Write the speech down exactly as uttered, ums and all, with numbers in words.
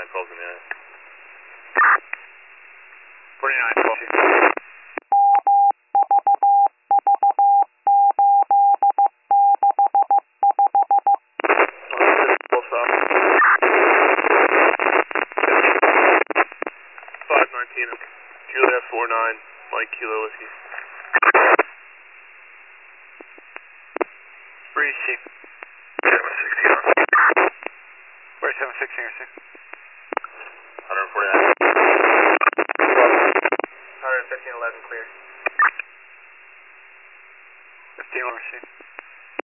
forty-nine calls in the eye. forty-nine, twelve. five nineteen, Juliet four nine, Mike Kilo Whiskey. Breeze, Chief. seven sixteen on. Where's seven sixteen or six?